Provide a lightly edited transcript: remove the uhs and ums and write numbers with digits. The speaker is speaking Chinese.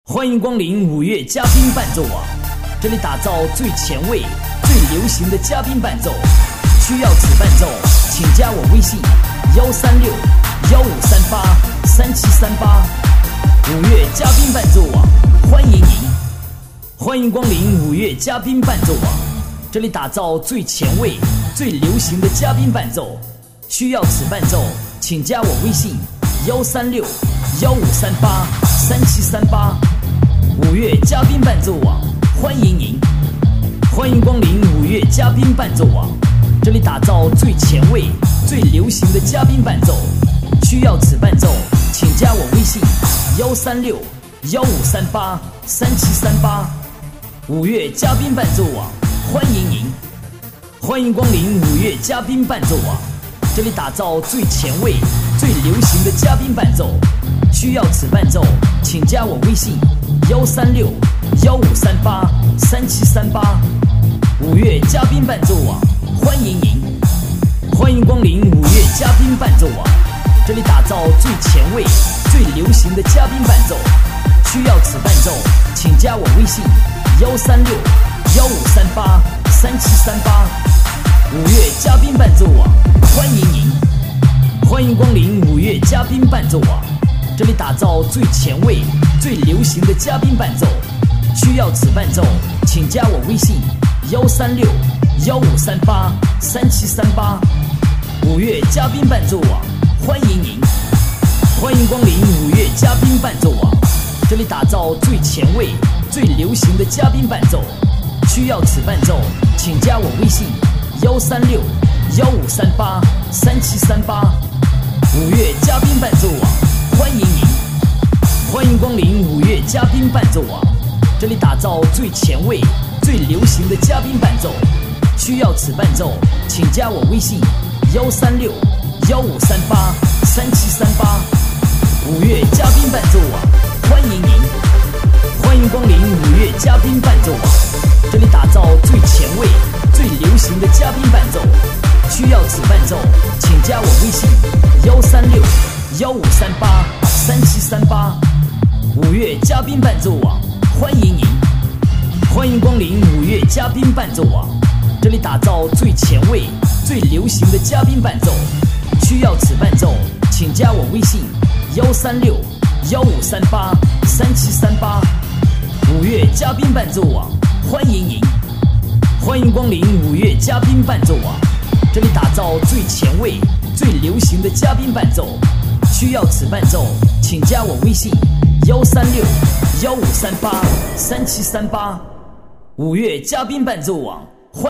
欢迎光临五月嘉宾伴奏网，这里打造最前卫、最流行的嘉宾伴奏。需要此伴奏，请加我微信136-1538-3738。五月嘉宾伴奏网，欢迎您！欢迎光临五月嘉宾伴奏网，这里打造最前卫、最流行的嘉宾伴奏。需要此伴奏，请加我微信136-1538-3738。五月嘉宾伴奏网，欢迎您！欢迎光临五月嘉宾伴奏网，这里打造最前卫、最流行的嘉宾伴奏。需要此伴奏，请加我微信136-1538-3738。五月嘉宾伴奏网，欢迎您！欢迎光临五月嘉宾伴奏网，这里打造最前卫、最流行的嘉宾伴奏。需要此伴奏，请加我微信136-1538-3738。五月嘉宾伴奏网，欢迎您！欢迎光临五月嘉宾伴奏网，这里打造最前卫、最流行的嘉宾伴奏。需要此伴奏，请加我微信136-1538-3738。五月嘉宾伴奏网，欢迎您！欢迎光临五月嘉宾伴奏网，这里打造最前卫、最流行的嘉宾伴奏。需要此伴奏，请加我微信136-1538-3738。五月嘉宾伴奏网，欢迎您！欢迎光临五月嘉宾伴奏网，这里打造最前卫、最流行的嘉宾伴奏。需要此伴奏，请加我微信136-1538-3738。五月嘉宾伴奏网，欢迎您！欢迎光临五月嘉宾伴奏网，这里打造最前卫、最流行的嘉宾伴奏。需要此伴奏，请加我微信136-1538-3738。五月嘉宾伴奏网，欢迎您！欢迎光临五月嘉宾伴奏网，这里打造最前卫、最流行的嘉宾伴奏。需要此伴奏，请加我微信136-1538-3738。五月嘉宾伴奏网，欢迎您！欢迎光临五月嘉宾伴奏网，这里打造最前卫、最流行的嘉宾伴奏。需要此伴奏，请加我微信136-1538-3738。五月嘉宾伴奏网，欢迎您！欢迎光临五月嘉宾伴奏网，这里打造最前卫、最流行的嘉宾伴奏。需要此伴奏，请加我微信136-1538-3738。五月嘉宾伴奏网，